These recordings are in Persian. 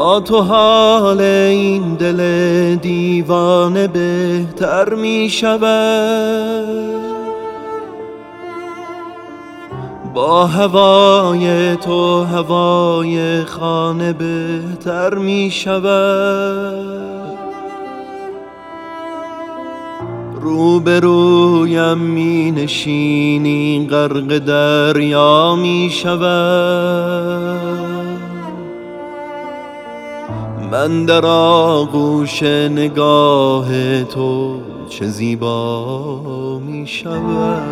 با تو حال این دل دیوانه بهتر می شود، با هوای تو هوای خانه بهتر می شود. روبرویم می نشینی غرق دریا می شود، من در آغوش نگاه تو چه زیبا می شود.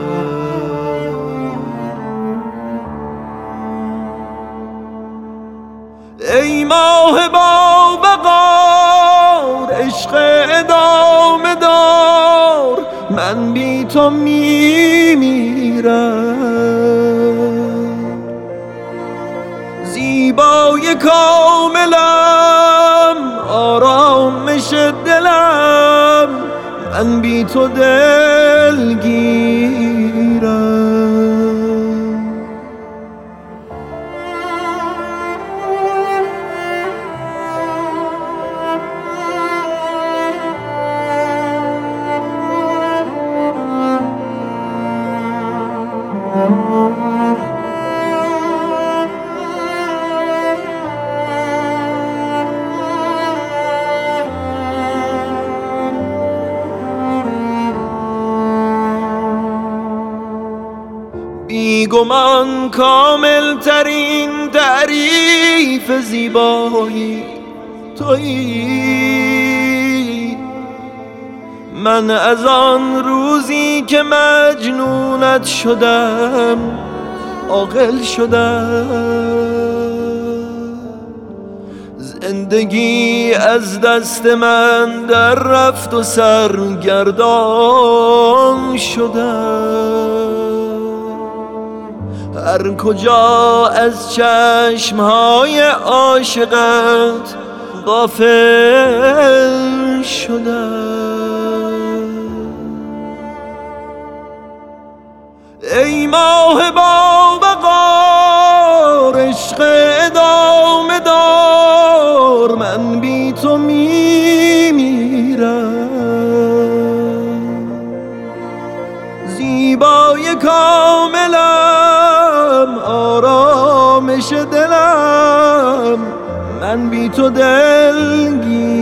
ای ماه با وقار عشق ادامه دار، من بی تو می میرم. زیبای کاملم آرامش دلم، من بی تو دلگیرم. بیگمان کامل ترین تعریف زیبایی تویی. من از آن روزی که مجنونت شدم عاقل شدم، زندگی از دست من در رفت و سرگردان شدم. هر کجا از چشمهای عاشقت غافل شدم. ای ماه با وقار عشق ادامه دار، من بی تو می میرم. زیبای کاملم آرامش دلم، من بی تو دلگیر.